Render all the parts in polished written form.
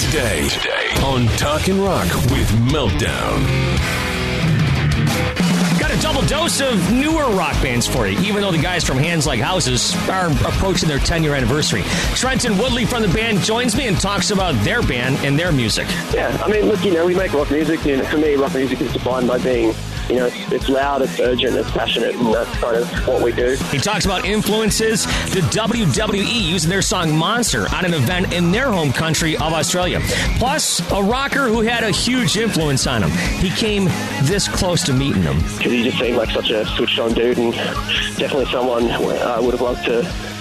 Today on Talkin' Rock with Meltdown. Got a double dose of newer rock bands for you, even though the guys from Hands Like Houses are approaching their 10-year anniversary. Trenton Woodley from the band joins me and talks about their band and their music. Yeah, I mean, look, we make rock music, and for me, rock music is defined by being, it's loud, it's urgent, it's passionate, and that's kind of what we do. He talks about influences, the WWE using their song Monster on an event in their home country of Australia. Plus, a rocker who had a huge influence on him. He came this close to meeting him. Because he just seemed like such a switched-on dude, and definitely someone I would have loved to,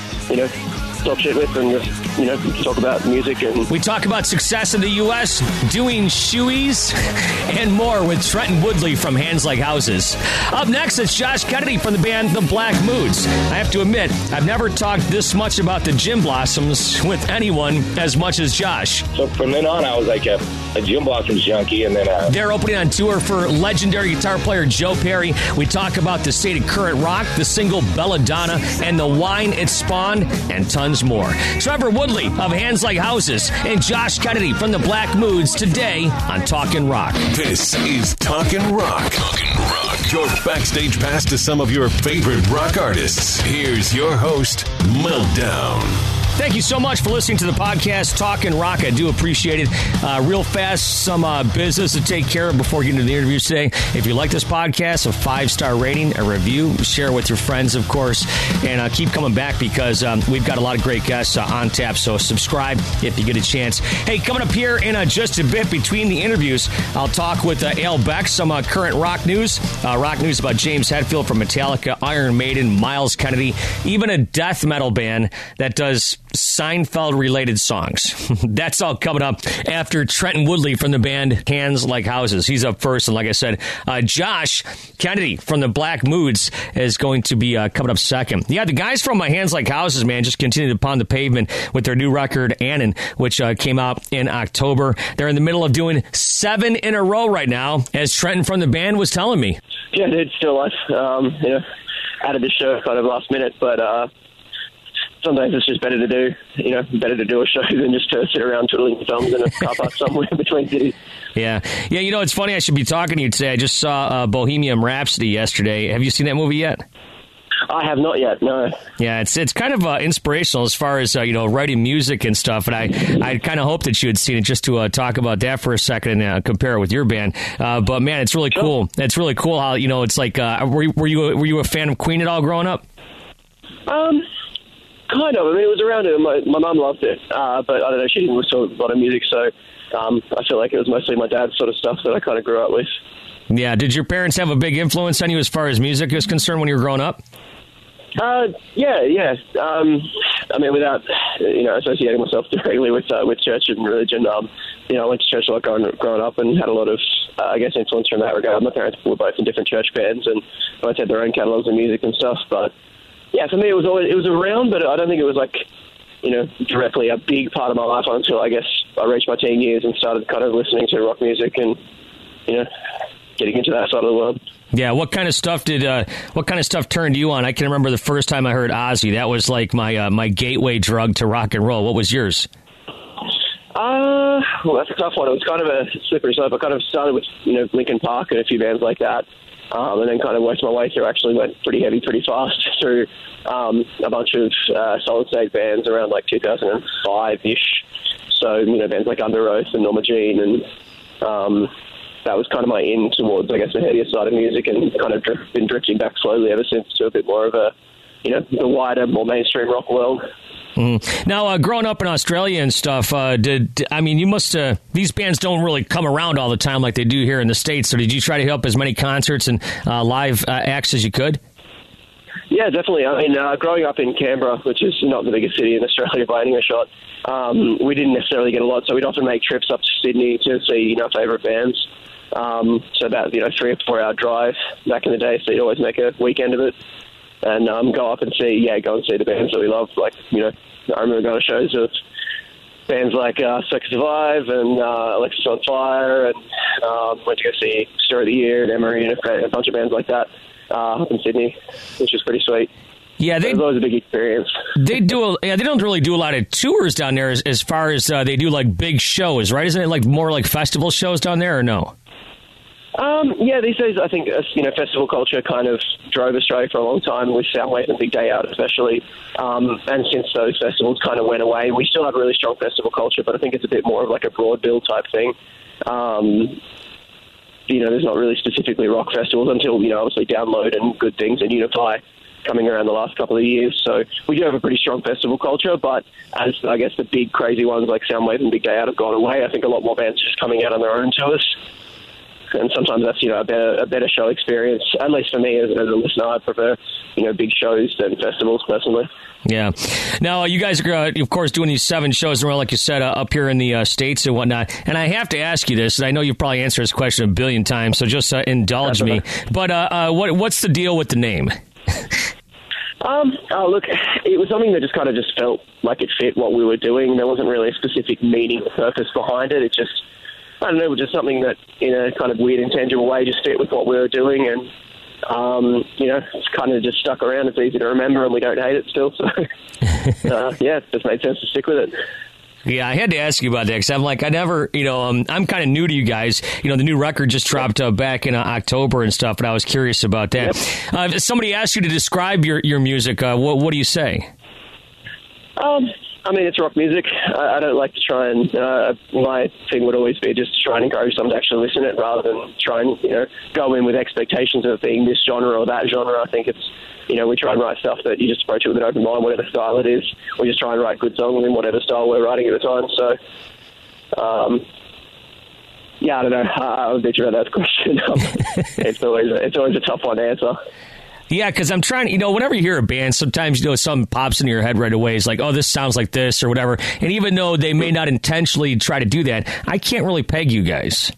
talk shit with and just, talk about music. And we talk about success in the U.S., doing shoeies, and more with Trenton Woodley from Hands Like Houses. Up next, it's Josh Kennedy from the band The Black Moods. I have to admit, I've never talked this much about the Gin Blossoms with anyone as much as Josh. So from then on, I was like a Gin Blossoms junkie, and then... They're opening on tour for legendary guitar player Joe Perry. We talk about the state of current rock, the single Belladonna, and the wine it spawned, and tons more. Trevor Woodley of Hands Like Houses and Josh Kennedy from the Black Moods today on Talkin' Rock. This is Talkin' Rock. Talkin' Rock. Your backstage pass to some of your favorite rock artists. Here's your host, Meltdown. Thank you so much for listening to the podcast, Talkin' Rock. I do appreciate it. Real fast, some business to take care of before getting to the interviews today. If you like this podcast, a 5-star rating, a review, share with your friends, of course, and keep coming back because we've got a lot of great guests on tap, so subscribe if you get a chance. Hey, coming up here in just a bit between the interviews, I'll talk with Ale Beck, some current rock news about James Hetfield from Metallica, Iron Maiden, Miles Kennedy, even a death metal band that does Seinfeld-related songs. That's all coming up after Trenton Woodley from the band Hands Like Houses. He's up first, and like I said, Josh Kennedy from the Black Moods is going to be coming up second. Yeah, the guys from Hands Like Houses, man, just continue to pound the pavement with their new record, Annan, which came out in October. They're in the middle of doing 7 in a row right now, as Trenton from the band was telling me. Yeah, dude, still life. Added the show kind of last minute, but sometimes it's just better to do a show than just to sit around twiddling thumbs in a car park somewhere between cities. Yeah, it's funny I should be talking to you today. I just saw Bohemian Rhapsody yesterday. Have you seen that movie yet? I have not yet, no. Yeah, it's kind of inspirational as far as, writing music and stuff, and I kind of hope that you had seen it just to talk about that for a second and compare it with your band. But, man, it's really cool. It's really cool how, it's like, were you a fan of Queen at all growing up? Kind of. I mean, it was around it. My mum loved it, but I don't know, she didn't listen to a lot of music, so I feel like it was mostly my dad's sort of stuff that I kind of grew up with. Yeah. Did your parents have a big influence on you as far as music is concerned when you were growing up? Yeah. I mean, without associating myself directly with church and religion, I went to church a lot growing up and had a lot of, influence from that regard. My parents were both in different church bands and both had their own catalogs of music and stuff. But yeah, for me, it was around, but I don't think it was like, directly a big part of my life until I guess I reached my teen years and started kind of listening to rock music and getting into that side of the world. Yeah, what kind of stuff turned you on? I can remember the first time I heard Ozzy. That was like my gateway drug to rock and roll. What was yours? Well, that's a tough one. It was kind of a slippery slope. I kind of started with Linkin Park and a few bands like that, and then kind of worked my way through. Actually, went pretty heavy, pretty fast through a bunch of solid state bands around like 2005-ish. So bands like Under Oath and Norma Jean and. That was kind of my in towards, I guess, the heavier side of music, and kind of been drifting back slowly ever since to a bit more of a, the wider, more mainstream rock world. Now, growing up in Australia and stuff, you must, these bands don't really come around all the time like they do here in the States, so did you try to hit up as many concerts and live acts as you could? Yeah, definitely. I mean, growing up in Canberra, which is not the biggest city in Australia by any shot, we didn't necessarily get a lot, so we'd often make trips up to Sydney to see our favourite bands. So about 3 or 4 hour drive back in the day, so you'd always make a weekend of it and go up and go and see the bands that we love. Like, I remember going to shows of bands like Circus Survive and Alexis on Fire, and went to go see Story of the Year and Emery and a bunch of bands like that up in Sydney, which was pretty sweet. Yeah, it was always a big experience. They don't really do a lot of tours down there as far as they do like big shows, right? Isn't it like more like festival shows down there, or no? Yeah, these days I think festival culture kind of drove Australia for a long time with Soundwave and Big Day Out especially. And since those festivals kind of went away, we still have a really strong festival culture, but I think it's a bit more of like a broad bill type thing. There's not really specifically rock festivals until, obviously Download and Good Things and Unify coming around the last couple of years. So we do have a pretty strong festival culture, but as I guess the big crazy ones like Soundwave and Big Day Out have gone away, I think a lot more bands are just coming out on their own tours. And sometimes that's, a better show experience. At least for me as a listener, I prefer, big shows than festivals personally. Yeah. Now, you guys are, of course, doing these 7 shows in a row, like you said, up here in the States and whatnot. And I have to ask you this, and I know you've probably answered this question a billion times, so just indulge me. But what's the deal with the name? Look, it was something that just felt like it fit what we were doing. There wasn't really a specific meaning or purpose behind it. It just, I don't know, it was just something that, in a kind of weird, intangible way, just fit with what we were doing. And, it's kind of just stuck around. It's easy to remember, and we don't hate it still. So, it just made sense to stick with it. Yeah, I had to ask you about that because I'm like, I'm kind of new to you guys. The new record just dropped back in October and stuff, and I was curious about that. Yep. If somebody asked you to describe your music, what do you say? It's rock music. I don't like to try and, my thing would always be just to try and encourage someone to actually listen to it rather than try and, go in with expectations of it being this genre or that genre. I think it's, we try and write stuff that you just approach it with an open mind, whatever style it is. We just try and write good songs in whatever style we're writing at the time. So, I don't know. I'll bet you about that question. It's always a tough one to answer. Yeah, because I'm trying, whenever you hear a band, sometimes, something pops into your head right away. It's like, oh, this sounds like this or whatever. And even though they may not intentionally try to do that, I can't really peg you guys.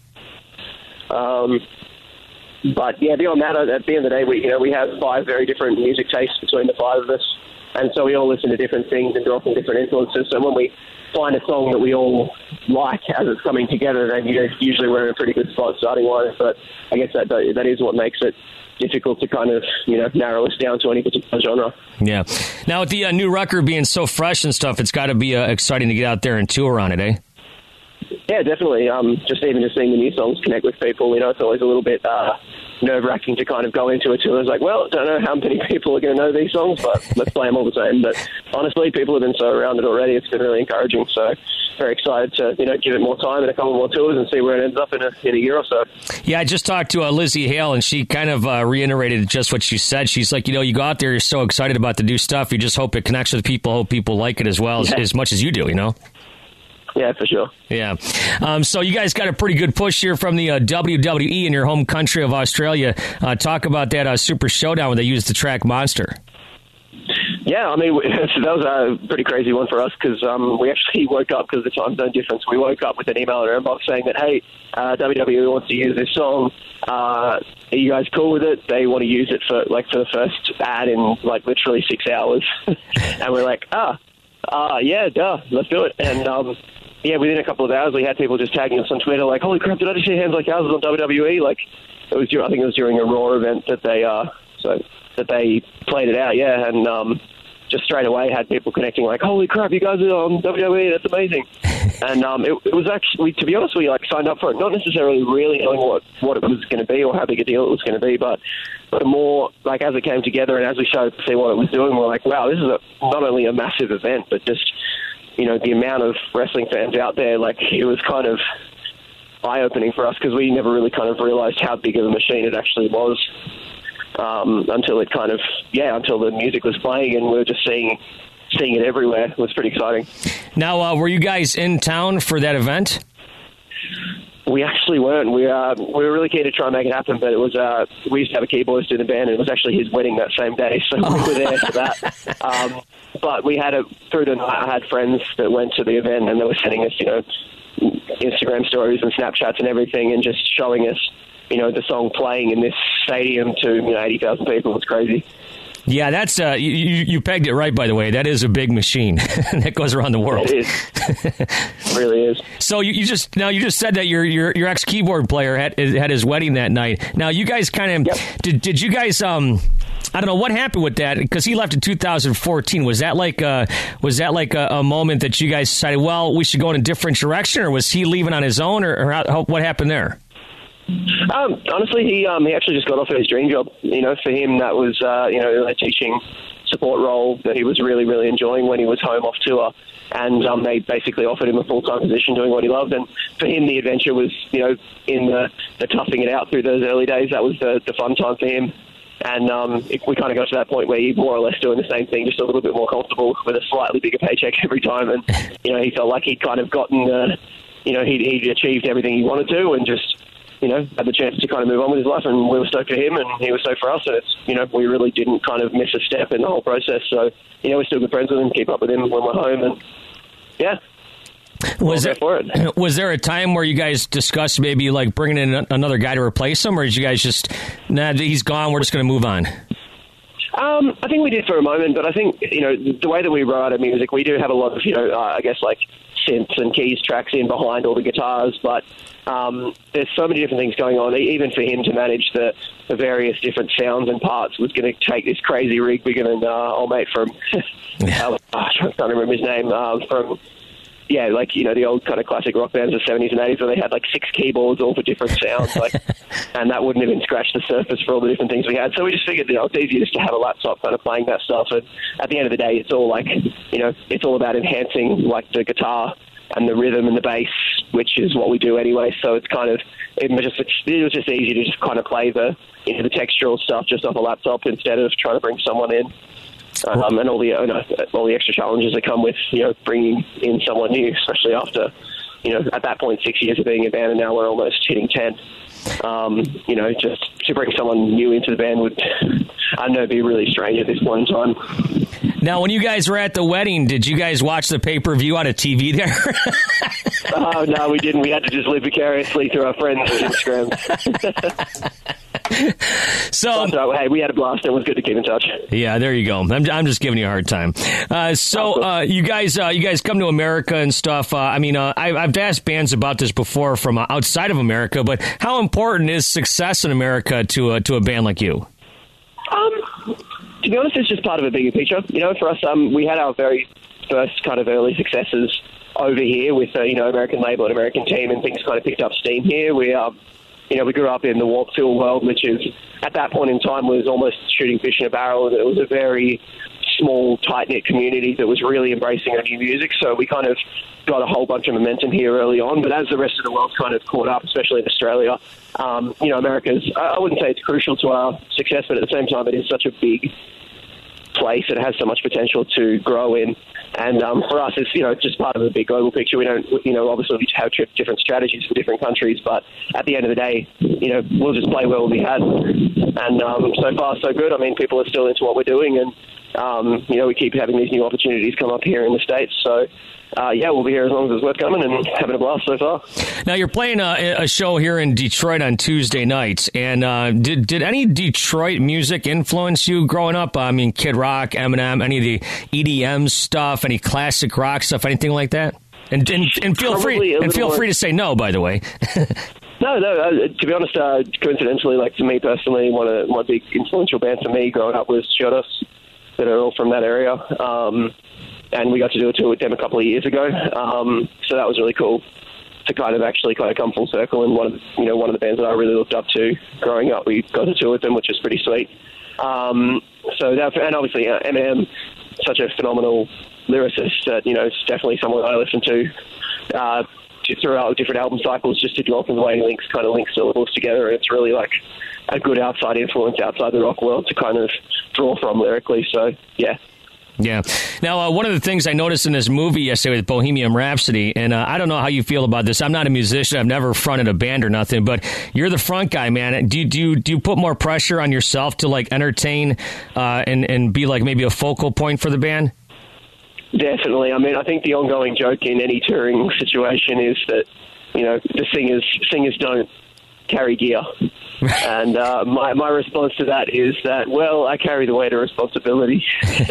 But, yeah, beyond that, at the end of the day, we have 5 very different music tastes between the 5 of us. And so we all listen to different things and draw from different influences. So when we find a song that we all like as it's coming together, then usually we're in a pretty good spot starting-wise. But I guess that is what makes it difficult to kind of, narrow us down to any particular genre. Yeah. Now, with the new record being so fresh and stuff, it's got to be exciting to get out there and tour on it, eh? Yeah, definitely. Just seeing the new songs connect with people, it's always a little bit nerve-wracking to kind of go into a tour. It's like, well, I don't know how many people are going to know these songs, but let's play them all the same. But honestly, people have been so around it already, it's been really encouraging. So very excited to, give it more time and a couple more tours and see where it ends up in a year or so. Yeah, I just talked to Lizzie Hale, and she kind of reiterated just what she said. She's like, you go out there, you're so excited about the new stuff, you just hope it connects with people, hope people like it as well as much as you do, Yeah, for sure. Yeah. So you guys got a pretty good push here from the WWE in your home country of Australia. Talk about that Super Showdown where they used the track Monster. Yeah, that was a pretty crazy one for us because we actually woke up, because of the time zone difference, we woke up with an email in our inbox saying that, hey, WWE wants to use this song. Are you guys cool with it? They want to use it for the first ad in literally 6 hours. And we're like, yeah, duh, let's do it. And within a couple of hours, we had people just tagging us on Twitter like, holy crap, did I just see hands like ours on WWE? I think it was during a Raw event that they played it out, yeah, and just straight away had people connecting like, holy crap, you guys are on WWE, that's amazing. And it was actually, to be honest, we signed up for it, not necessarily really knowing what it was going to be or how big a deal it was going to be, but the more, as it came together and as we started to see what it was doing, we're like, wow, this is not only a massive event, but just, the amount of wrestling fans out there, it was kind of eye-opening for us because we never really kind of realized how big of a machine it actually was until it kind of, until the music was playing and we were just seeing it everywhere. It was pretty exciting. Now, were you guys in town for that event? We actually weren't. We were really keen to try and make it happen, but it was we used to have a keyboardist in the band, and it was actually his wedding that same day, so we were there for that. But we had through the night. I had friends that went to the event, and they were sending us, Instagram stories and Snapchats and everything, and just showing us, the song playing in this stadium to 80,000 people. It's crazy. Yeah, that's you pegged it right, by the way. That is a big machine that goes around the world. It is. It really is. So you just said that your ex keyboard player had his wedding that night. Now you guys kind of did you guys I don't know what happened with that, because he left in 2014. Was that like a moment that you guys decided, well, we should go in a different direction, or was he leaving on his own, or what happened there? Honestly, he actually just got offered his dream job. For him, that was a teaching support role that he was really, really enjoying when he was home off tour. And they basically offered him a full-time position doing what he loved. And for him, the adventure was, in the toughing it out through those early days. That was the fun time for him. And we kind of got to that point where he's more or less doing the same thing, just a little bit more comfortable with a slightly bigger paycheck every time. And, he felt like he'd kind of gotten, he'd achieved everything he wanted to, and just, had the chance to kind of move on with his life. And we were stoked for him, and he was stoked for us. And it's, we really didn't kind of miss a step in the whole process. So, we're still good friends with him, keep up with him when we're home. And, yeah. Was there a time where you guys discussed maybe like bringing in another guy to replace him, or did you guys just, nah, he's gone, we're just going to move on? I think we did for a moment, but I think, the way that we write our music, we do have a lot of, I guess like synths and keys tracks in behind all the guitars, but there's so many different things going on. Even for him to manage the various different sounds and parts was going to take this crazy rig bigger than old mate from, I can't remember his name, from... Yeah, like, the old kind of classic rock bands of the 70s and 80s where they had like 6 keyboards all for different sounds, and that wouldn't even scratch the surface for all the different things we had. So we just figured, it's easier just to have a laptop kind of playing that stuff. And at the end of the day, it's all like, it's all about enhancing like the guitar and the rhythm and the bass, which is what we do anyway. So it's kind of, it was just easy to just kind of play the textural stuff just off a laptop instead of trying to bring someone in. And all the extra challenges that come with bringing in someone new, especially after at that point 6 years of being a band, and now we're almost hitting 10. Just to bring someone new into the band would, I don't know, be really strange at this point in time. Now, when you guys were at the wedding, did you guys watch the pay-per-view on a TV there? Oh, no, we didn't. We had to just live vicariously through our friends' Instagram. So, hey, we had a blast. It was good to keep in touch. Yeah, there you go. I'm just giving you a hard time. You guys come to America and stuff. I've asked bands about this before from outside of America, but how important is success in America to a band like you? To be honest, it's just part of a bigger picture. For us, we had our very first kind of early successes over here with American label and American team, and things kind of picked up steam here. We grew up in the Warped Tour world, which is, at that point in time, was almost shooting fish in a barrel. It was a very small, tight-knit community that was really embracing our new music. So we kind of got a whole bunch of momentum here early on. But as the rest of the world kind of caught up, especially in Australia, America's, I wouldn't say it's crucial to our success, but at the same time, it is such a big place. It has so much potential to grow in. And for us, it's, just part of the big global picture. We don't, obviously we have different strategies for different countries, but at the end of the day, we'll just play where we'll be had. And so far, so good. I mean, people are still into what we're doing, and, we keep having these new opportunities come up here in the States. So, we'll be here as long as it's worth coming, and having a blast so far. Now, you're playing a show here in Detroit on Tuesday nights, and did any Detroit music influence you growing up? I mean, Kid Rock, Eminem, any of the EDM stuff, any classic rock stuff, anything like that? And feel free to say no, by the way. No. To be honest, coincidentally, like to me personally, one big influential band for me growing up was Chiodos, that are all from that area. And we got to do a tour with them a couple of years ago. So that was really cool to kind of come full circle. And one of the bands that I really looked up to growing up, we got to tour with them, which was pretty sweet. And obviously Eminem, such a phenomenal lyricist that, it's definitely someone I listen to throughout different album cycles, just to do often the way he links syllables together. And it's really like a good outside influence outside the rock world to kind of draw from lyrically. So, yeah. Yeah. Now, one of the things I noticed in this movie yesterday with Bohemian Rhapsody, and I don't know how you feel about this. I'm not a musician. I've never fronted a band or nothing, but you're the front guy, man. Do you put more pressure on yourself to like entertain and be like maybe a focal point for the band? Definitely. I mean, I think the ongoing joke in any touring situation is that, the singers don't carry gear. And my response to that is that, well, I carry the weight of responsibility. So,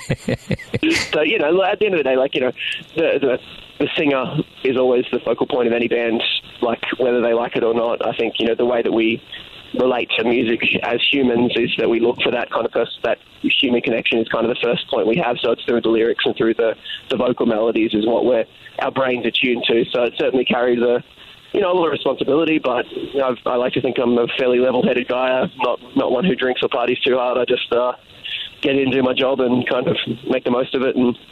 at the end of the day, like, the singer is always the focal point of any band, like, whether they like it or not. I think, the way that we relate to music as humans is that we look for that kind of that human connection is kind of the first point we have. So it's through the lyrics and through the vocal melodies is what our brains are tuned to. So it certainly carries a lot of responsibility, but I like to think I'm a fairly level-headed guy, not one who drinks or parties too hard. I just get in, do my job, and kind of make the most of it. And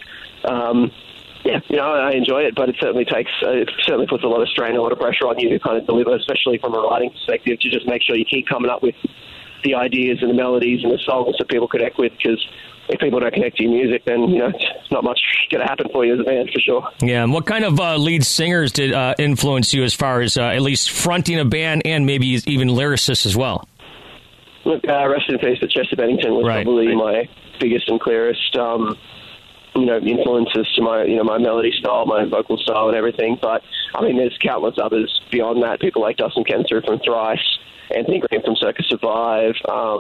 I enjoy it, but it certainly puts a lot of strain, a lot of pressure on you to kind of deliver, especially from a writing perspective, to just make sure you keep coming up with the ideas and the melodies and the songs that people connect with, because if people don't connect to your music, then it's not much going to happen for you as a band, for sure. Yeah, and what kind of lead singers did influence you as far as at least fronting a band and maybe even lyricists as well? Look, rest in peace, but Chester Bennington was probably my biggest and clearest influences to my melody style, my vocal style and everything. But, I mean, there's countless others beyond that, people like Dustin Kensrue from Thrice, Anthony Green from Circus Survive,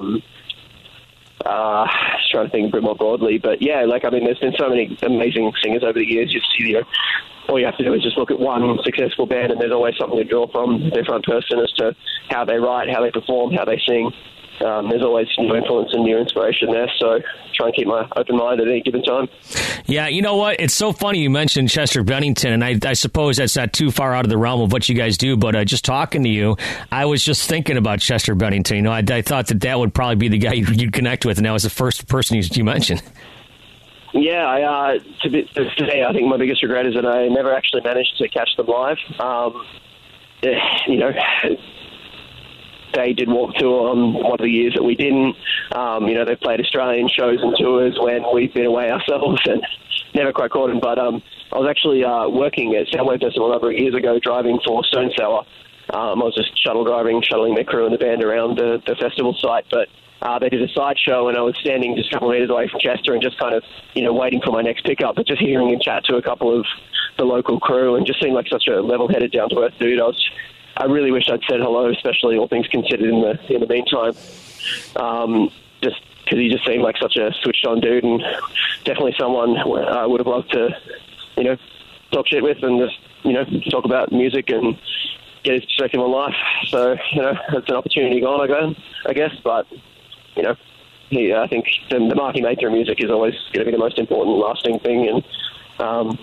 just trying to think a bit more broadly. But, yeah, there's been so many amazing singers over the years. You see, all you have to do is just look at one successful band, and there's always something to draw from their front person as to how they write, how they perform, how they sing. There's always new influence and new inspiration there, so try and keep my open mind at any given time. Yeah, you know what? It's so funny you mentioned Chester Bennington, and I suppose that's not too far out of the realm of what you guys do, but just talking to you, I was just thinking about Chester Bennington. I thought that would probably be the guy you'd connect with, and that was the first person you mentioned. Yeah, today I think my biggest regret is that I never actually managed to catch them live. They did Warped Tour on one of the years that we didn't. They played Australian shows and tours when we've been away ourselves and never quite caught them. But I was actually working at Soundwave Festival a number of years ago, driving for Stone Sour. I was just shuttling their crew and the band around the festival site. But they did a sideshow, and I was standing just a couple of meters away from Chester and just kind of, waiting for my next pickup, but just hearing him chat to a couple of the local crew and just seemed like such a level-headed, down-to-earth dude. I really wish I'd said hello, especially all things considered in the meantime. Just because he just seemed like such a switched-on dude, and definitely someone I would have loved to, talk shit with and just, talk about music and get his perspective on life. So, it's an opportunity gone, I guess. But, I think the mark he made through music is always going to be the most important, lasting thing. And,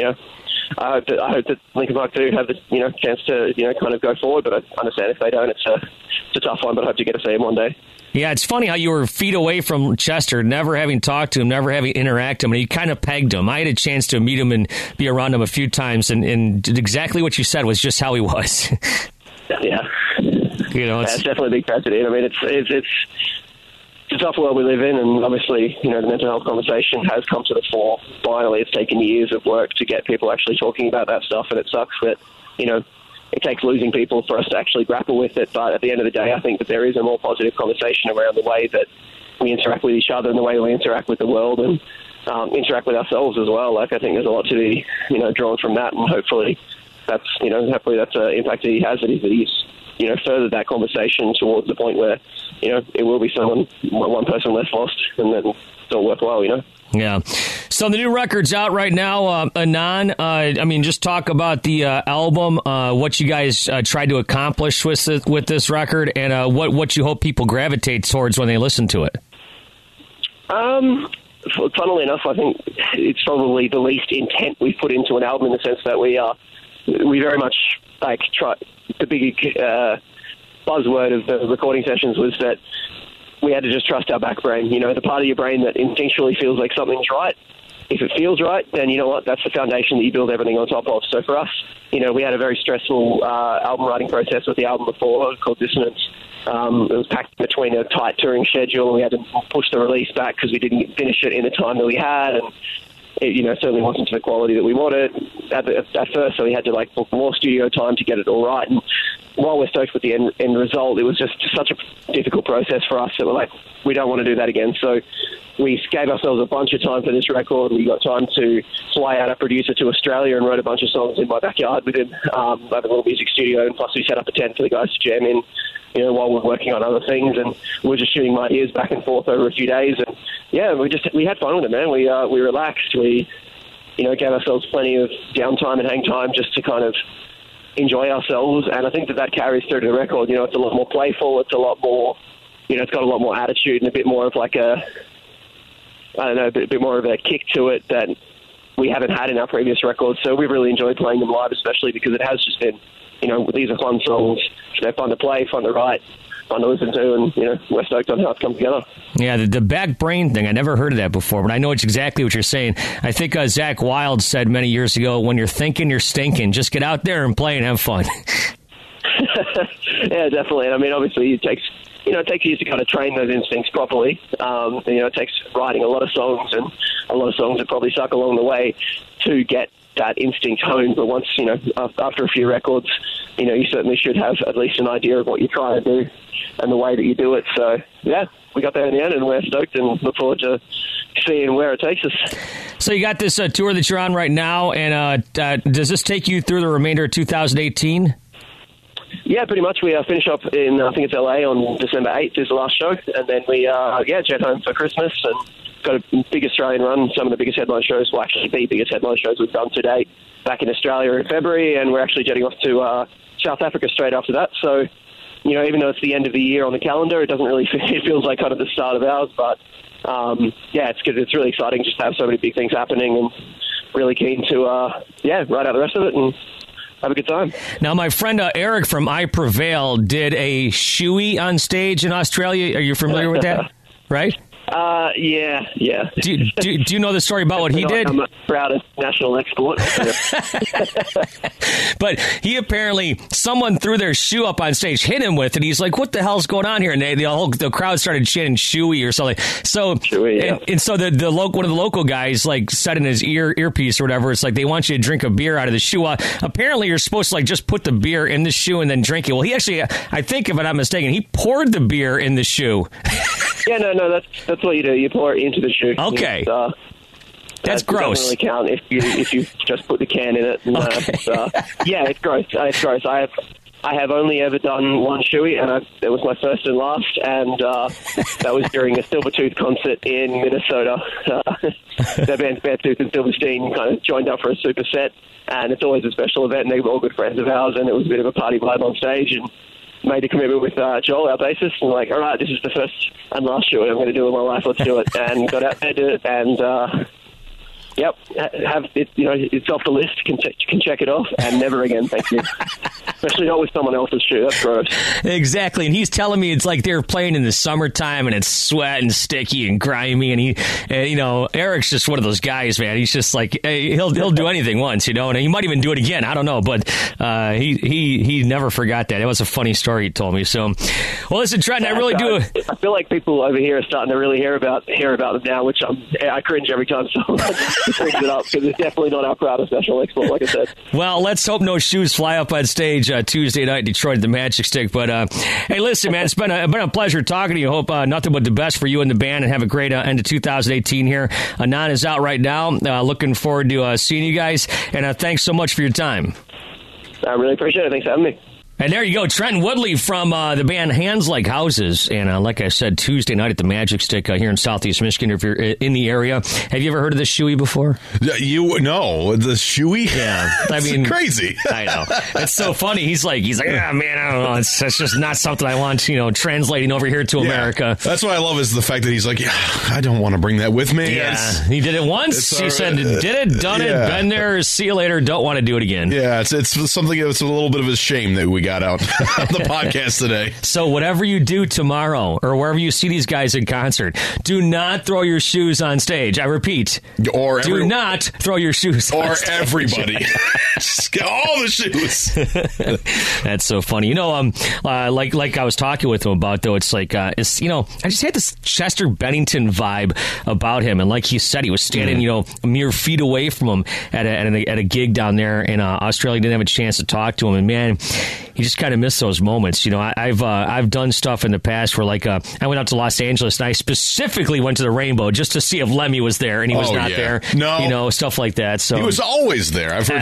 I hope that Linkin Park do have the chance to kind of go forward, but I understand if they don't, it's a tough one. But I hope to get to see him one day. Yeah, it's funny how you were feet away from Chester, never having talked to him, never having interacted him, and you kind of pegged him. I had a chance to meet him and be around him a few times, and exactly what you said was just how he was. Yeah, it's definitely a big tragedy. I mean, it's a tough world we live in, and obviously, the mental health conversation has come to the fore. Finally, it's taken years of work to get people actually talking about that stuff, and it sucks that, it takes losing people for us to actually grapple with it. But at the end of the day, I think that there is a more positive conversation around the way that we interact with each other and the way we interact with the world and interact with ourselves as well. I think there's a lot to be, drawn from that, and hopefully that's an impact that he has, that he's furthered that conversation towards the point where, it will be one person less lost, and then it's all worthwhile, Yeah. So the new record's out right now, Anon. Just talk about the album, what you guys tried to accomplish with this record, and what you hope people gravitate towards when they listen to it. Funnily enough, I think it's probably the least intent we've put into an album, in the sense that we very much try. The big buzzword of the recording sessions was that we had to just trust our back brain, the part of your brain that instinctually feels like something's right. If it feels right, then you know what, that's the foundation that you build everything on top of. So for us, we had a very stressful album writing process with the album before called Dissonance. It was packed between a tight touring schedule, and we had to push the release back because we didn't finish it in the time that we had, and it certainly wasn't to the quality that we wanted at first, so we had to book more studio time to get it all right. And while we're stoked with the end result, it was just such a difficult process for us that we're like, we don't want to do that again. So we gave ourselves a bunch of time for this record. We got time to fly out a producer to Australia and wrote a bunch of songs in my backyard with him. I have a little music studio, and plus we set up a tent for the guys to jam in, while we're working on other things, and we're just shooting my ears back and forth over a few days. And yeah, we had fun with it, man. We relaxed. We, gave ourselves plenty of downtime and hang time just to kind of enjoy ourselves, and I think that carries through to the record. You know, it's a lot more playful. It's a lot more, you know, it's got a lot more attitude and a bit more of like a bit more of a kick to it that we haven't had in our previous records. So we've really enjoyed playing them live, especially because it has just been, you know, these are fun songs. They're fun to play, fun to write, fun to listen to, and, you know, we're stoked on how it's come together. Yeah, the back brain thing, I never heard of that before, but I know it's exactly what you're saying. I think Zach Wilde said many years ago, when you're thinking, you're stinking. Just get out there and play and have fun. Yeah, definitely. I mean, obviously it takes years to kind of train those instincts properly. It takes writing a lot of songs, and a lot of songs that probably suck along the way to get that instinct honed. But once, you know, after a few records, you know, you certainly should have at least an idea of what you're trying to do and the way that you do it. So, yeah, we got there in the end, and we're stoked and look forward to seeing where it takes us. So you got this tour that you're on right now, and does this take you through the remainder of 2018? Yeah, pretty much. We finish up in, I think it's LA on December 8th is the last show, and then we jet home for Christmas and got a big Australian run, some of the biggest headline shows, well, actually the biggest headline shows we've done to date, back in Australia in February, and we're actually jetting off to South Africa straight after that. So, you know, even though it's the end of the year on the calendar, it doesn't really, it feels like kind of the start of ours, but yeah, it's good. It's really exciting just to have so many big things happening, and really keen to, write out the rest of it and have a good time. Now, my friend Eric from I Prevail did a shoey on stage in Australia. Are you familiar with that? Right? Yeah. Do you know the story about what he did? I'm a proudest national export. But he apparently, someone threw their shoe up on stage, hit him with it. He's like, "What the hell's going on here?" And the crowd started chanting "shoey" or something. So, shoey, yeah. and so one of the local guys like said in his earpiece or whatever, it's like they want you to drink a beer out of the shoe. Apparently, you're supposed to like just put the beer in the shoe and then drink it. Well, he actually, I think if I'm not mistaken, he poured the beer in the shoe. Yeah, no, that's what you do. You pour it into the shoe. Okay. That's gross. Doesn't really count if you just put the can in it. Okay. Yeah, it's gross. It's gross. I have only ever done one shoey, and it was my first and last, and that was during a Silvertooth concert in Minnesota. The bands Beartooth and Silverstein kind of joined up for a super set, and it's always a special event, and they were all good friends of ours, and it was a bit of a party vibe on stage, and made a commitment with Joel, our bassist, and like, all right, this is the first and last show I'm going to do in my life. Let's do it. And got out there, did it, and yep, have it. You know, it's off the list. Can check it off, and never again. Thank you. Especially not with someone else's shoe. That's gross. Exactly, and he's telling me it's like they're playing in the summertime, and it's sweat and sticky and grimy, and you know, Eric's just one of those guys, man. He's just like, hey, he'll do anything once, you know, and he might even do it again. I don't know, but he never forgot that. It was a funny story he told me. So, well, listen, Trent, I really do. I feel like people over here are starting to really hear about them now, which I cringe every time someone brings it up, because it's definitely not our proudest national export, like I said. Well, let's hope no shoes fly up on stage Tuesday night in Detroit at the Magic Stick. But hey, listen, man, it's been a pleasure talking to you. Hope nothing but the best for you and the band, and have a great end of 2018 here. Anon is out right now. Looking forward to seeing you guys, and thanks so much for your time. I really appreciate it. Thanks for having me. And there you go, Trent Woodley from the band Hands Like Houses. And like I said, Tuesday night at the Magic Stick here in Southeast Michigan, if you're in the area. Have you ever heard of the shoey before? No, the shoey? Yeah. I mean, crazy. I know. It's so funny. He's like, man, I don't know. It's just not something I want, translating over here to America. That's what I love, is the fact that he's like, I don't want to bring that with me. Yeah. He did it once. He said, did it, done it, been there, see you later, don't want to do it again. Yeah, it's something that's a little bit of a shame that we got out on the podcast today. So whatever you do tomorrow, or wherever you see these guys in concert, do not throw your shoes on stage. I repeat, do not throw your shoes on stage. Or everybody. All the shoes. That's so funny. Like I was talking with him about, though, it's like, I just had this Chester Bennington vibe about him. And like he said, he was standing, a mere feet away from him at a gig down there in Australia. Didn't have a chance to talk to him. And man, he just kind of missed those moments. I've done stuff in the past where, like, I went out to Los Angeles and I specifically went to the Rainbow just to see if Lemmy was there, and he was not there. No, stuff like that. So he was always there. I've heard so many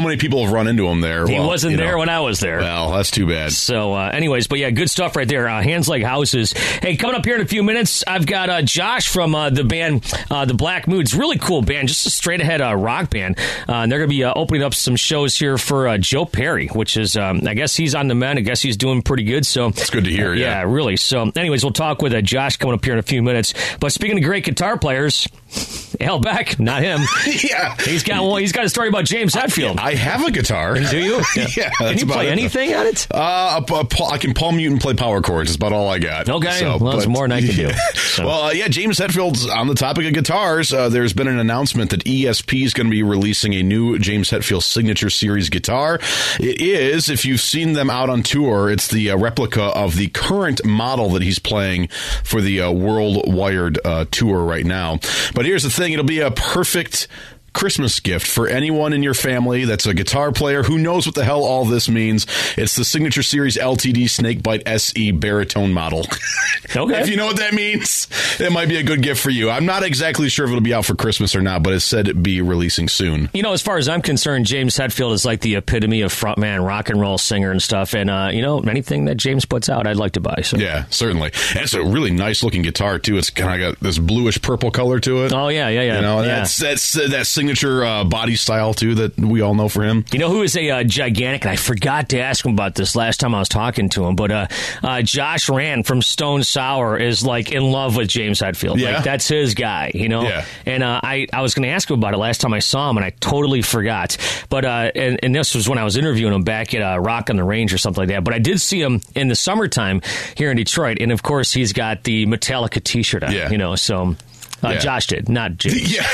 many people have run into him there. He wasn't there when I was there. Well, that's too bad. So, anyways, but yeah, good stuff right there. Hands Like Houses. Hey, coming up here in a few minutes, I've got Josh from the band The Black Moods. Really cool band, just a straight ahead rock band. And they're going to be opening up some shows here for Joe Perry, which is, I guess he's on the mend. I guess he's doing pretty good. So it's good to hear. Yeah, really. So, anyways, we'll talk with Josh coming up here in a few minutes. But speaking of great guitar players, Al Beck, not him. Yeah, he's got a story about James Hetfield. I have a guitar. Do you? Yeah. Can you play anything on it? I can palm mute and play power chords. That's about all I got. Okay, so, well, that's more than I can do. So. Well, James Hetfield's on the topic of guitars. There's been an announcement that ESP is going to be releasing a new James Hetfield Signature Series guitar. It is, if you've seen them out on tour, it's the replica of the current model that he's playing for the World Wired tour right now. But here's the thing, it'll be a perfect Christmas gift for anyone in your family that's a guitar player who knows what the hell all this means. It's the Signature Series LTD Snakebite SE baritone model. Okay. If you know what that means, it might be a good gift for you. I'm not exactly sure if it'll be out for Christmas or not, but it said it'd be releasing soon. You know, as far as I'm concerned, James Hetfield is like the epitome of frontman, rock and roll singer and stuff. And, anything that James puts out, I'd like to buy. So. Yeah, certainly. And it's a really nice looking guitar, too. It's kind of got this bluish purple color to it. Oh, yeah. You know, that's that signature body style, too, that we all know for him. You know who is a gigantic, and I forgot to ask him about this last time I was talking to him, but Josh Rand from Stone Sour is like in love with James Hetfield. Yeah. Like, that's his guy, you know? Yeah. And I was going to ask him about it last time I saw him, and I totally forgot. But and this was when I was interviewing him back at Rock on the Range or something like that. But I did see him in the summertime here in Detroit, and of course he's got the Metallica T-shirt on, you know, so... Josh did, not James. Yeah.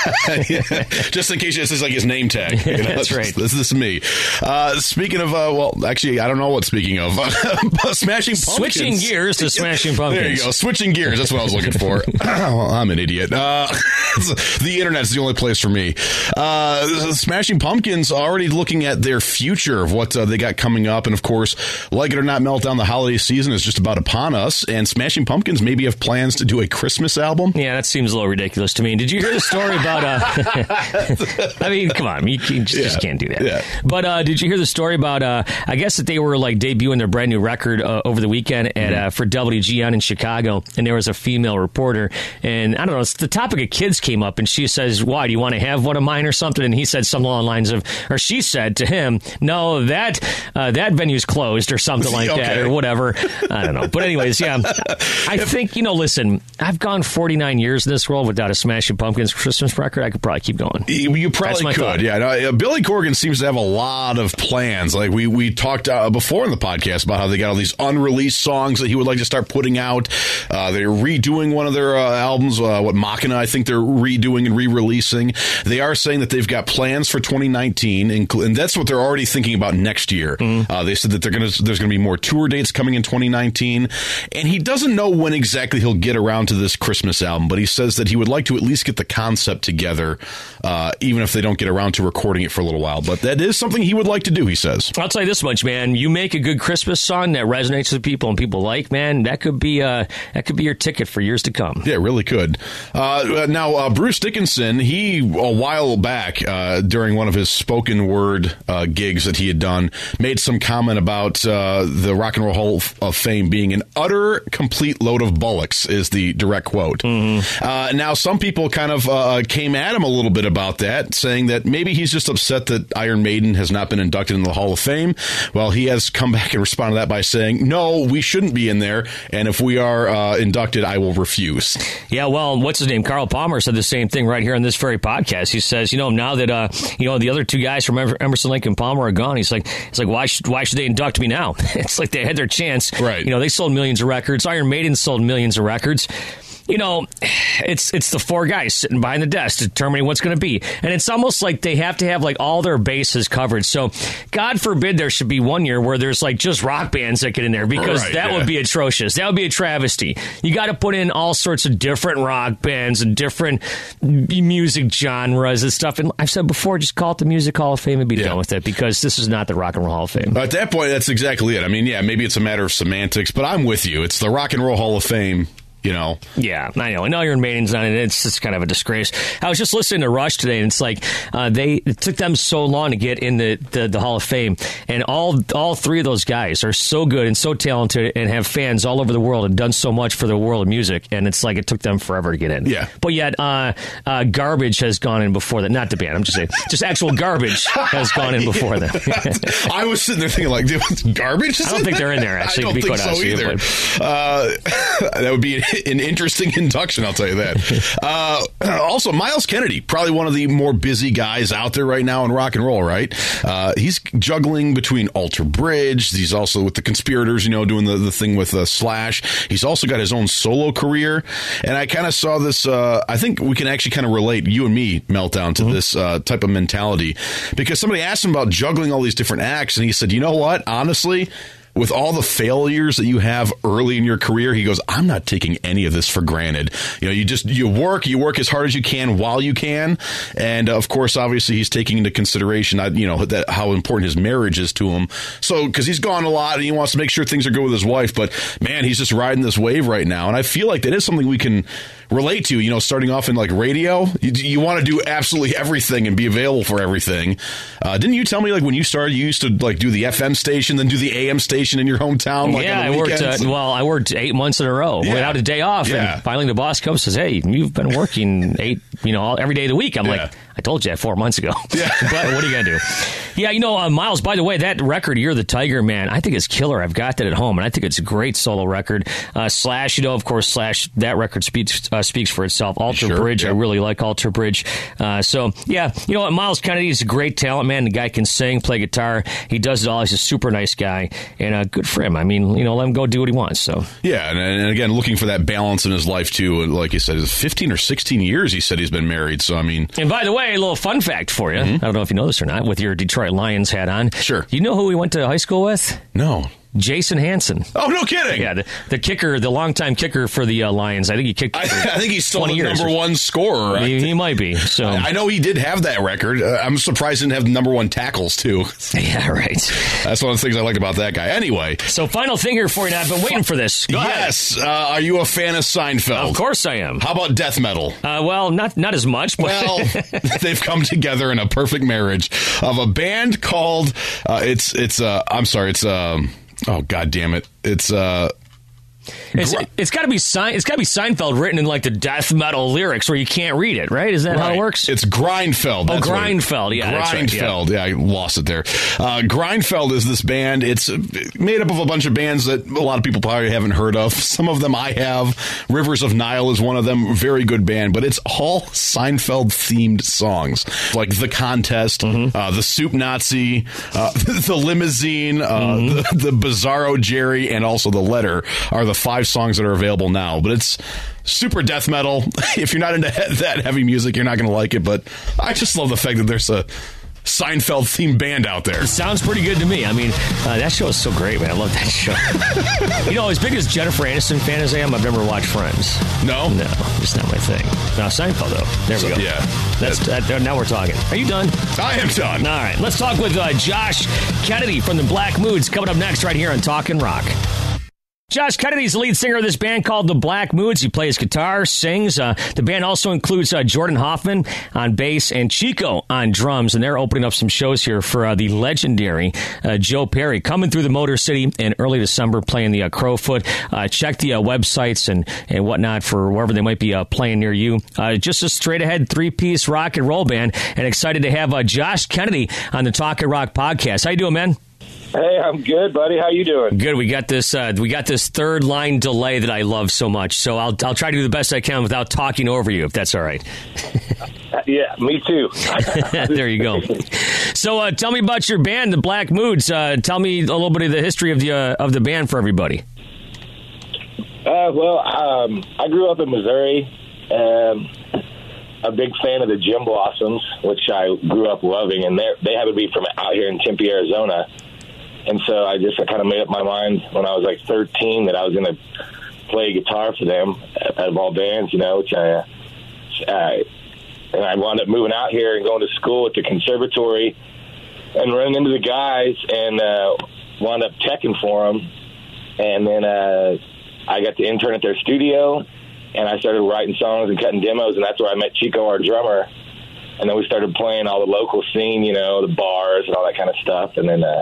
Just in case this is like his name tag. You know? That's right. This is me. Speaking of, actually, I don't know what speaking of. Smashing Pumpkins. Switching gears to Smashing Pumpkins. There you go. Switching gears. That's what I was looking for. I'm an idiot. The internet's the only place for me. Smashing Pumpkins already looking at their future of what they got coming up. And, of course, like it or not, Meltdown, the holiday season is just about upon us. And Smashing Pumpkins maybe have plans to do a Christmas album. Yeah, that's seems a little ridiculous to me. Did you hear the story about... I mean, come on. You just can't do that. Yeah. But did you hear the story about... I guess that they were like debuting their brand new record over the weekend at for WGN in Chicago, and there was a female reporter, and I don't know, the topic of kids came up, and she says, why, do you want to have one of mine or something? And he said something along the lines of... Or she said to him, no, that venue's closed or something like that, or whatever. I don't know. But anyways, yeah. I think, listen, I've gone 49 years in this world without a Smashing Pumpkins Christmas record. I could probably keep going. You probably could. Yeah. No, Billy Corgan seems to have a lot of plans. Like we talked before in the podcast about how they got all these unreleased songs that he would like to start putting out. They're redoing one of their albums, Machina, I think they're redoing and re-releasing. They are saying that they've got plans for 2019, and that's what they're already thinking about next year. They said that there's going to be more tour dates coming in 2019, and he doesn't know when exactly he'll get around to this Christmas album, but he says that he would like to at least get the concept together, even if they don't get around to recording it for a little while. But that is something he would like to do, he says. I'll tell you this much, man. You make a good Christmas song that resonates with people and people like, man, that could be your ticket for years to come. Yeah, it really could. Now, Bruce Dickinson, he, a while back, during one of his spoken word gigs that he had done, made some comment about the Rock and Roll Hall of Fame being an utter, complete load of bollocks, is the direct quote. Now, some people kind of came at him a little bit about that, saying that maybe he's just upset that Iron Maiden has not been inducted in the Hall of Fame. Well, he has come back and responded to that by saying, no, we shouldn't be in there, and if we are inducted, I will refuse. Yeah, well, what's his name? Carl Palmer said the same thing right here on this very podcast. He says, now that the other two guys from Emerson, Lake and Palmer are gone, he's like, why should they induct me now? It's like they had their chance. Right. They sold millions of records. Iron Maiden sold millions of records. It's the four guys sitting behind the desk determining what's going to be. And it's almost like they have to have like all their bases covered. So God forbid there should be one year where there's like just rock bands that get in there, because that would be atrocious. That would be a travesty. You got to put in all sorts of different rock bands and different music genres and stuff. And I've said before, just call it the Music Hall of Fame and be done with it, because this is not the Rock and Roll Hall of Fame. At that point, that's exactly it. I mean, yeah, maybe it's a matter of semantics, but I'm with you. It's the Rock and Roll Hall of Fame. you know? Yeah, I know. And Iron Maiden's on it. It's just kind of a disgrace. I was just listening to Rush today, and it's like it took them so long to get in the Hall of Fame. And all three of those guys are so good and so talented and have fans all over the world and done so much for the world of music. And it's like it took them forever to get in. Yeah. But yet, Garbage has gone in before that. Not the band, I'm just saying. Just actual Garbage has gone in before that. I was sitting there thinking, like, dude, Garbage? I don't think they're in there, actually. I don't think so either. That would be an interesting induction, I'll tell you that. Also, Myles Kennedy, probably one of the more busy guys out there right now in rock and roll, right? He's juggling between Alter Bridge. He's also with the Conspirators, doing the thing with Slash. He's also got his own solo career. And I kind of saw this, I think we can actually kind of relate, you and me, Meltdown, to this type of mentality. Because somebody asked him about juggling all these different acts, and he said, you know what, honestly, with all the failures that you have early in your career, he goes, I'm not taking any of this for granted. You work as hard as you can while you can. And of course, obviously, he's taking into consideration, that how important his marriage is to him. So, because he's gone a lot and he wants to make sure things are good with his wife. But man, he's just riding this wave right now. And I feel like that is something we can relate to, starting off in like radio. You want to do absolutely everything and be available for everything. Didn't you tell me like when you started, you used to like do the FM station, then do the AM station in your hometown? Like yeah, on the weekends? I worked 8 months in a row without a day off. Yeah. And finally the boss comes and says, hey, you've been working every day of the week. I'm like, I told you that 4 months ago. Yeah. But what are you going to do? Yeah, Miles, by the way, that record, You're the Tiger, man, I think it's killer. I've got that at home, and I think it's a great solo record. Slash, of course, Slash, that record speaks for itself. Alter Bridge, I really like Alter Bridge. So, yeah, you know what, Myles Kennedy is a great talent, man. The guy can sing, play guitar. He does it all. He's a super nice guy, and good for him. I mean, let him go do what he wants. So yeah, and again, looking for that balance in his life, too. Like you said, it's 15 or 16 years he said he's been married. So, I mean... And by the way, a little fun fact for you. I don't know if you know this or not, with your Detroit Lions hat on. Sure. You know who he went to high school with? No. Jason Hansen. Oh, no kidding. Yeah, the kicker, the longtime kicker for the Lions. I think he kicked. I think he's still the years. number one scorer. He might be. So I know he did have that record. I'm surprised he didn't have the number one tackles too. Yeah, right. That's one of the things I like about that guy. Anyway, so final thing here for you. Now, I've been waiting for this. Go yes. Are you a fan of Seinfeld? Of course I am. How about death metal? Well, not as much. But well, they've come together in a perfect marriage of a band called. Oh, God damn it. It's got to be Seinfeld written in like the death metal lyrics where you can't read it, right? Is that how it works? It's Grindfeld. That's Grindfeld. Yeah, Grindfeld. That's right, yeah, I lost it there. Grindfeld is this band. It's made up of a bunch of bands that a lot of people probably haven't heard of. Some of them I have. Rivers of Nile is one of them. Very good band, but it's all Seinfeld-themed songs. Like The Contest, The Soup Nazi, The Limousine, the Bizarro Jerry, and also The Letter are the 5 songs that are available now. But it's super death metal. If you're not into that heavy music, you're not going to like it. But I just love the fact that there's a Seinfeld-themed band out there. It sounds pretty good to me. I mean, that show is so great, man. I love that show. As big as Jennifer Aniston fan as I am, I've never watched Friends. No? No, it's not my thing. Now, Seinfeld, though. There we go. Yeah. Now we're talking. Are you done? I am done. All right. Let's talk with Josh Kennedy from the Black Moods coming up next right here on Talkin' Rock. Josh Kennedy's the lead singer of this band called The Black Moods. He plays guitar, sings. The band also includes Jordan Hoffman on bass and Chico on drums, and they're opening up some shows here for the legendary Joe Perry, coming through the Motor City in early December, playing the Crowfoot. Check the websites and whatnot for wherever they might be playing near you. Just a straight-ahead 3-piece rock and roll band, and excited to have Josh Kennedy on the Talkin' Rock podcast. How you doing, man? Hey, I'm good, buddy. How you doing? Good. We got this third line delay that I love so much. So I'll try to do the best I can without talking over you, if that's all right. Yeah, me too. There you go. So tell me about your band, the Black Moods. Tell me a little bit of the history of the band for everybody. I grew up in Missouri. A big fan of the Jim Blossoms, which I grew up loving, and they happen to be from out here in Tempe, Arizona. And so I kind of made up my mind when I was like 13 that I was going to play guitar for them out of all bands, which and I wound up moving out here and going to school at the conservatory and running into the guys and wound up teching for them. And then I got to intern at their studio, and I started writing songs and cutting demos, and that's where I met Chico, our drummer. And then we started playing all the local scene, you know, the bars and all that kind of stuff, and then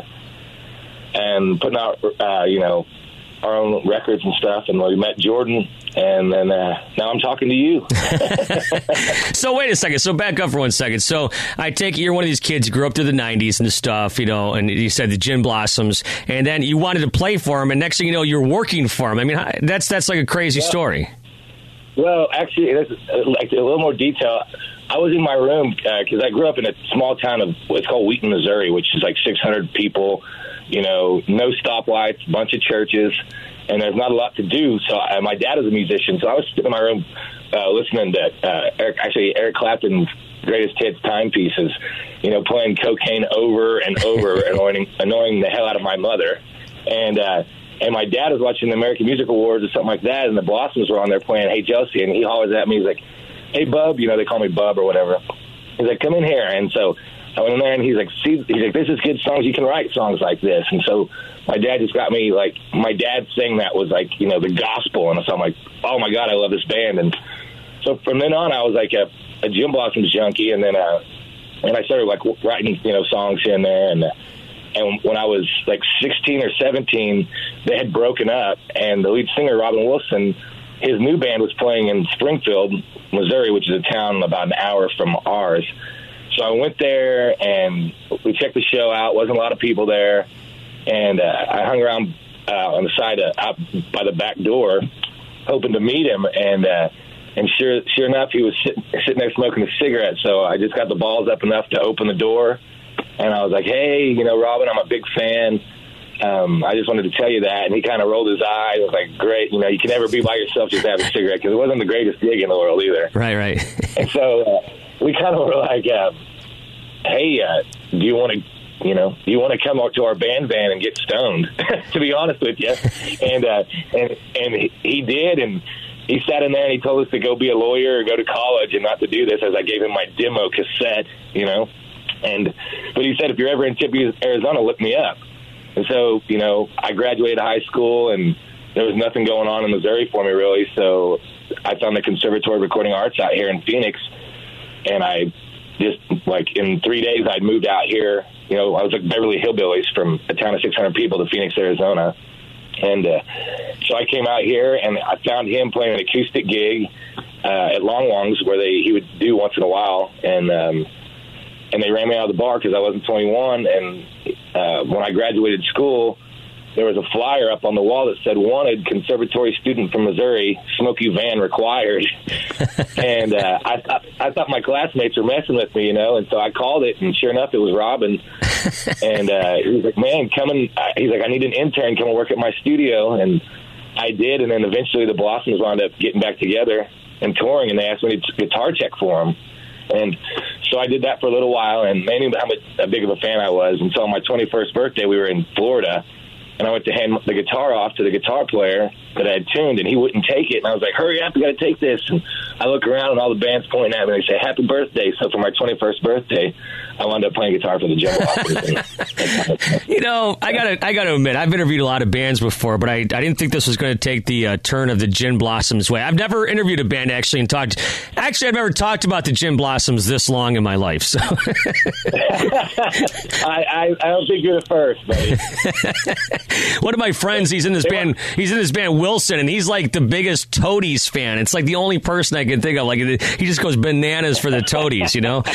and putting out, you know, our own records and stuff. And we met Jordan, and then now I'm talking to you. So wait a second. So back up for 1 second. So I take it you're one of these kids who grew up through the 90s and stuff, you know, and you said the Gin Blossoms, and then you wanted to play for them, and next thing you know, you're working for them. I mean, that's like a crazy story. Well, actually, it's like a little more detail. I was in my room because I grew up in a small town of what's called Wheaton, Missouri, which is like 600 people, you know, no stoplights, bunch of churches, and there's not a lot to do. So my dad is a musician, so I was sitting in my room listening to Eric Clapton's greatest hits timepieces, you know, playing Cocaine over and over, annoying the hell out of my mother. And my dad was watching the American Music Awards or something like that, and the Blossoms were on there playing Hey Josie, and he hollers at me, he's like, hey, Bub, you know, they call me Bub or whatever. He's like, come in here. And so I went in there, and he's like, this is good songs. You can write songs like this. And so my dad just got me, like, my dad saying that was like, you know, the gospel. And so I'm like, oh, my God, I love this band. And so from then on, I was like a Gin Blossoms junkie. And then and I started, like, writing, you know, songs here and there. And when I was, like, 16 or 17, they had broken up. And the lead singer, Robin Wilson, his new band was playing in Springfield, Missouri, which is a town about an hour from ours. So I went there, and we checked the show out. Wasn't a lot of people there. And I hung around on the side out by the back door, hoping to meet him. And sure enough, he was sitting there smoking a cigarette. So I just got the balls up enough to open the door. And I was like, hey, you know, Robin, I'm a big fan. I just wanted to tell you that. And he kind of rolled his eyes. I was like, great. You know, you can never be by yourself just have a cigarette, because it wasn't the greatest gig in the world either. Right. And so we kind of were like, hey, do you want to come out to our band van and get stoned, to be honest with you? And he did. And he sat in there and he told us to go be a lawyer or go to college and not to do this, as I gave him my demo cassette, you know. But he said, if you're ever in Tempe, Arizona, look me up. And so, you know, I graduated high school, and there was nothing going on in Missouri for me, really. So I found the Conservatory of Recording Arts out here in Phoenix, and I just, like, in 3 days, I'd moved out here. You know, I was like Beverly Hillbillies from a town of 600 people to Phoenix, Arizona. And so I came out here, and I found him playing an acoustic gig at Long Wong's, where he would do once in a while. And they ran me out of the bar because I wasn't 21. And when I graduated school, there was a flyer up on the wall that said, wanted conservatory student from Missouri, smoky van required. And I thought my classmates were messing with me, you know, and so I called it, and sure enough, it was Robin. And he was like, man, he's like, I need an intern, come and work at my studio. And I did, and then eventually the Blossoms wound up getting back together and touring, and they asked me to guitar check for them. And so I did that for a little while, and they knew how big of a fan I was. And so on my 21st birthday, we were in Florida, and I went to hand the guitar off to the guitar player that I had tuned, and he wouldn't take it. And I was like, hurry up, you got to take this. And I look around, and all the band's pointing at me, and they say, happy birthday. So for my 21st birthday, I wound up playing guitar for the Gin Blossoms. You know, I gotta admit, I've interviewed a lot of bands before, but I didn't think this was going to take the turn of the Gin Blossoms way. I've never interviewed a band actually and talked. Actually, I've never talked about the Gin Blossoms this long in my life. So I don't think you're the first, buddy. One of my friends, he's in this band Wilson, and he's like the biggest Toadies fan. It's like the only person I can think of. Like, he just goes bananas for the Toadies, you know.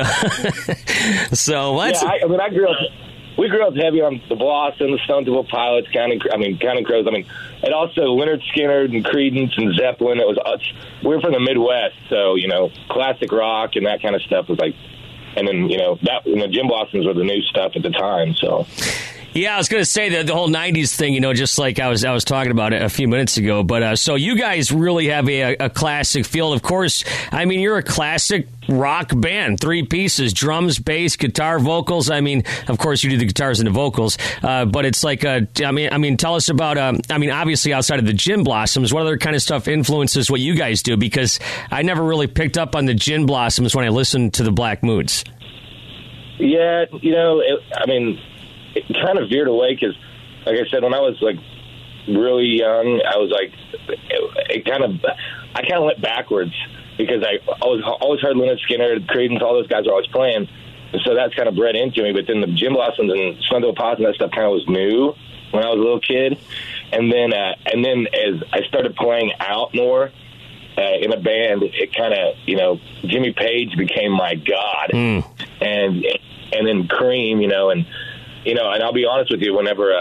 So let's. Yeah, we grew up heavy on the Blossoms, the Stone Temple Pilots, Counting Crows. I mean, and also Leonard Skinner and Creedence and Zeppelin. We're from the Midwest, so, you know, classic rock and that kind of stuff was like. And then, you know, the Gin Blossoms were the new stuff at the time. So. Yeah, I was going to say that the whole 90s thing, you know, just like I was talking about it a few minutes ago. But so you guys really have a classic feel. Of course, I mean, you're a classic rock band, 3 pieces, drums, bass, guitar, vocals. I mean, of course, you do the guitars and the vocals. But it's like, I mean, tell us about, obviously outside of the Gin Blossoms, what other kind of stuff influences what you guys do? Because I never really picked up on the Gin Blossoms when I listened to the Black Moods. Yeah, you know, it kind of veered away because, like I said, when I was like really young, I was like, I kind of went backwards because I always heard Lynyrd Skynyrd, Creedence, all those guys were always playing. And so that's kind of bred into me. But then the Gin Blossoms and Splendid Posse and that stuff kind of was new when I was a little kid. And then as I started playing out more in a band, it kind of, Jimmy Page became my god. And then Cream, and I'll be honest with you, whenever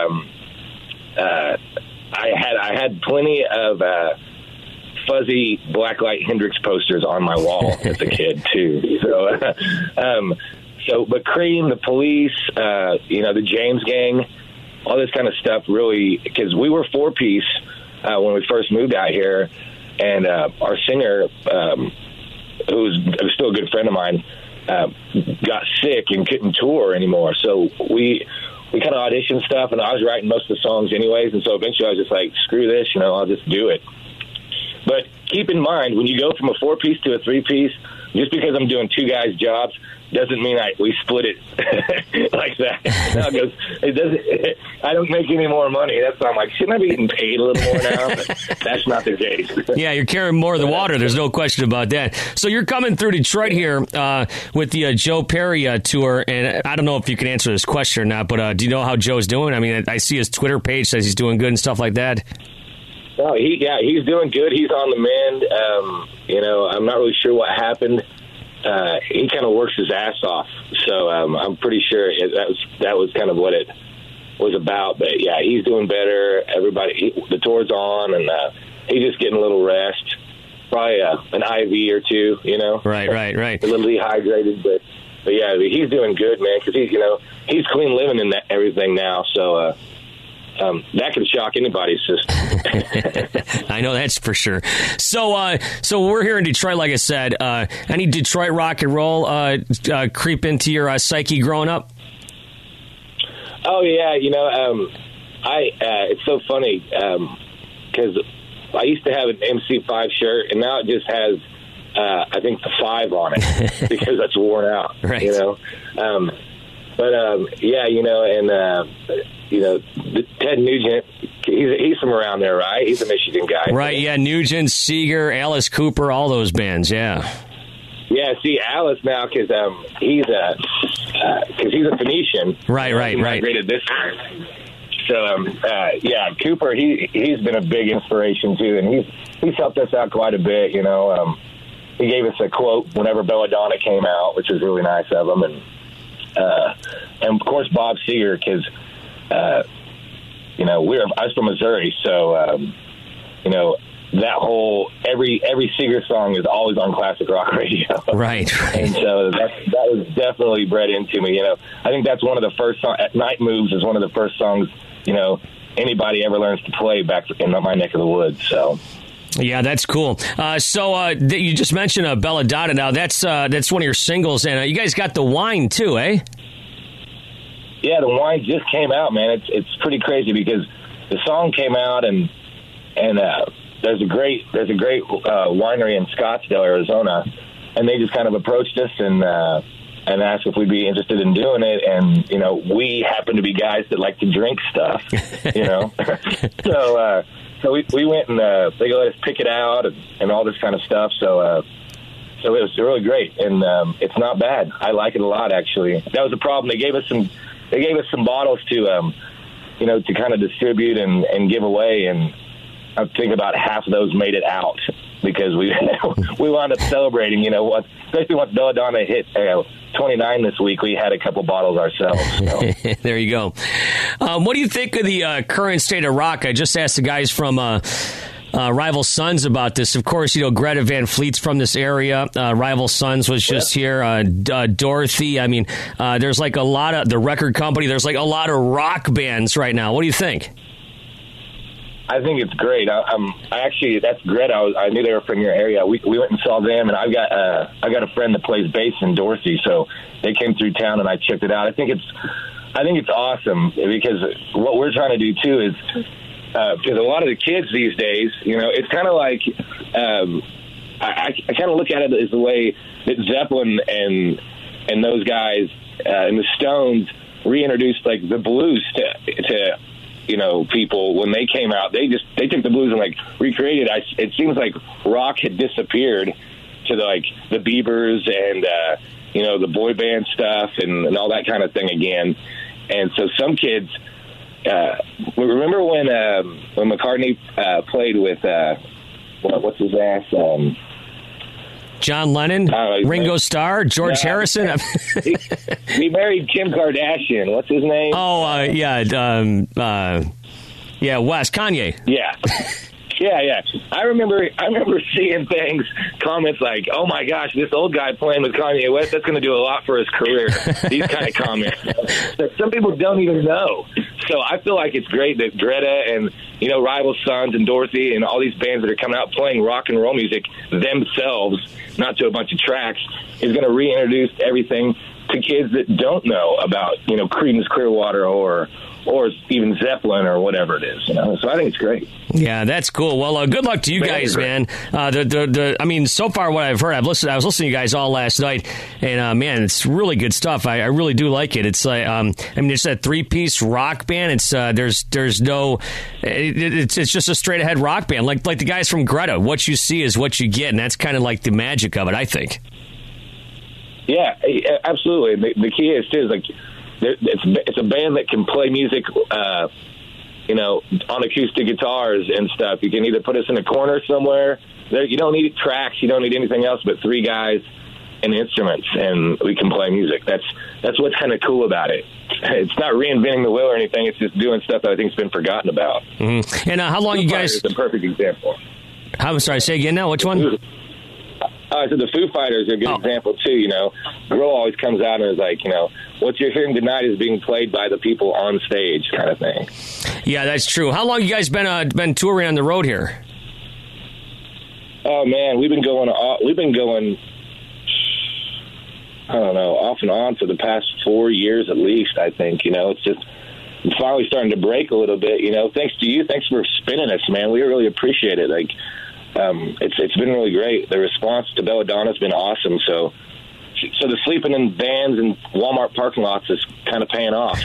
I had plenty of fuzzy Blacklight Hendrix posters on my wall as a kid too. So, but Cream, the Police, the James Gang, all this kind of stuff really, because we were 4-piece when we first moved out here, and our singer, who's still a good friend of mine, got sick and couldn't tour anymore. So we kind of auditioned stuff, and I was writing most of the songs anyways, and so eventually I was just like, screw this, I'll just do it. But keep in mind, when you go from a 4-piece to a 3-piece, just because I'm doing 2 guys' jobs doesn't mean we split it like that. I don't make any more money. That's why I'm like, shouldn't I be getting paid a little more now? But that's not the case. Yeah, you're carrying more of the water. There's no question about that. So you're coming through Detroit here with the Joe Perry tour, and I don't know if you can answer this question or not, but do you know how Joe's doing? I mean, I see his Twitter page says he's doing good and stuff like that. Oh, he's doing good. He's on the mend. I'm not really sure what happened. He kind of works his ass off, so I'm pretty sure that was kind of what it was about. But yeah, he's doing better. The tour's on, and he's just getting a little rest. Probably an IV or 2, Right. A little dehydrated, but yeah, he's doing good, man. Because he's clean living in everything now, so. That could shock anybody's system. I know that's for sure. So we're here in Detroit, like I said. Any Detroit rock and roll creep into your psyche growing up? Oh yeah, it's so funny because I used to have an MC5 shirt, and now it just has I think the 5 on it because that's worn out. Right. Ted Nugent, he's from around there, right? He's a Michigan guy. Right, yeah, Nugent, Seeger, Alice Cooper, all those bands, yeah. Yeah, see, Alice now, because he's a Phoenician. Right. Migrated this time. So, Cooper, he's been a big inspiration, too, and he's helped us out quite a bit, He gave us a quote whenever Belladonna came out, which was really nice of him, and of course Bob Seger, because I was from Missouri, so that whole every Seger song is always on classic rock radio, right? And so that was definitely bred into me. I think that's one of the first songs. Night Moves is one of the first songs anybody ever learns to play back in my neck of the woods. So. Yeah, that's cool. You just mentioned Belladonna. Now that's one of your singles, and you guys got The Wine too, eh? Yeah, The Wine just came out, man. It's pretty crazy because the song came out, and there's a great winery in Scottsdale, Arizona, and they just kind of approached us and asked if we'd be interested in doing it, and we happen to be guys that like to drink stuff, So we went and they let us pick it out and all this kind of stuff. So it was really great, and it's not bad. I like it a lot, actually. That was the problem. They gave us some bottles to to kind of distribute and give away, and I think about half of those made it out because we wound up celebrating. Especially once Belladonna hit 29 this week, we had a couple bottles ourselves. So. There you go. What do you think of the current state of rock? I just asked the guys from Rival Sons about this. Of course, Greta Van Fleet's from this area. Rival Sons was just here. Dorothy. I mean, there's like a lot of the record company. There's like a lot of rock bands right now. What do you think? I think it's great. I actually, that's Greta. I knew they were from your area. We went and saw them, and I got a friend that plays bass in Dorsey, so they came through town and I checked it out. I think it's awesome because what we're trying to do too is because a lot of the kids these days, it's kind of like I kind of look at it as the way that Zeppelin and those guys and the Stones reintroduced like the blues to people, when they came out, they took the blues and like recreated. It seems like rock had disappeared to the Biebers and the boy band stuff and all that kind of thing again. And so some kids, remember when McCartney played with what's his ass? John Lennon, Ringo Starr, George Harrison. He married Kim Kardashian. What's his name? Oh, West, Kanye. Yeah. Yeah. I remember seeing comments like, "Oh my gosh, this old guy playing with Kanye West, that's going to do a lot for his career." These kind of comments that some people don't even know. So I feel like it's great that Greta and Rival Sons and Dorothy and all these bands that are coming out playing rock and roll music themselves, not to a bunch of tracks, is going to reintroduce everything to kids that don't know about Creedence Clearwater or even Zeppelin or whatever it is. So I think it's great. Yeah, that's cool. Well, good luck to you guys, man. So far what I've heard, I was listening to you guys all last night, and man, it's really good stuff. I really do like it. It's like, it's that 3-piece rock band. It's there's no, it's just a straight ahead rock band, like the guys from Greta. What you see is what you get, and that's kind of like the magic of it, I think. Yeah, absolutely. The key is too is it's a band that can play music, on acoustic guitars and stuff. You can either put us in a corner somewhere. You don't need tracks. You don't need anything else but 3 guys and instruments, and we can play music. That's what's kind of cool about it. It's not reinventing the wheel or anything. It's just doing stuff that I think has been forgotten about. Mm-hmm. And how long you guys? It's a perfect example. I'm sorry. Say again now. Which one? So the Foo Fighters are a good example, too. Grohl always comes out and is like, what you're hearing tonight is being played by the people on stage kind of thing. Yeah, that's true. How long you guys been touring on the road here? Oh, man, we've been going, I don't know, off and on for the past 4 years at least, I think. It's just finally starting to break a little bit, Thanks to you. Thanks for spinning us, man. We really appreciate it. It's been really great. The response to Belladonna's been awesome. So the sleeping in vans and Walmart parking lots is kind of paying off.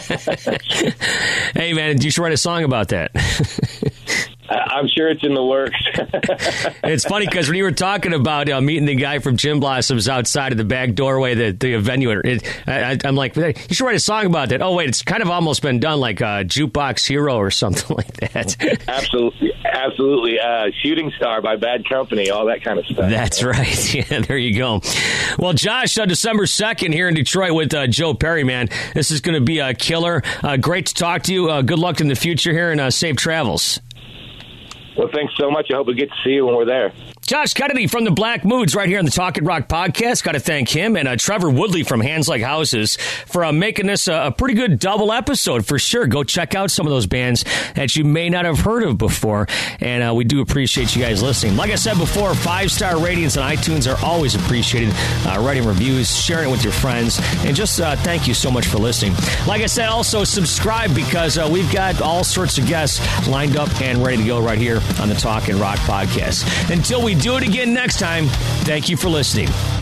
Hey, man, you should write a song about that. I'm sure it's in the works. It's funny because when you were talking about meeting the guy from Gin Blossoms outside of the back doorway, the venue, I'm like, you should write a song about that. Oh, wait, it's kind of almost been done like a Jukebox Hero or something like that. Absolutely. Shooting Star by Bad Company, all that kind of stuff. That's right. Yeah, there you go. Well, Josh, December 2nd here in Detroit with Joe Perry, man. This is going to be a killer. Great to talk to you. Good luck in the future here and safe travels. Well, thanks so much. I hope we get to see you when we're there. Josh Kennedy from the Black Moods right here on the Talkin' Rock podcast. Got to thank him and Trevor Woodley from Hands Like Houses for making this a pretty good double episode for sure. Go check out some of those bands that you may not have heard of before. And we do appreciate you guys listening. Like I said before, 5-star ratings on iTunes are always appreciated. Writing reviews, sharing it with your friends, and just thank you so much for listening. Like I said, also subscribe because we've got all sorts of guests lined up and ready to go right here on the Talkin' Rock podcast. Until we do it again next time, thank you for listening.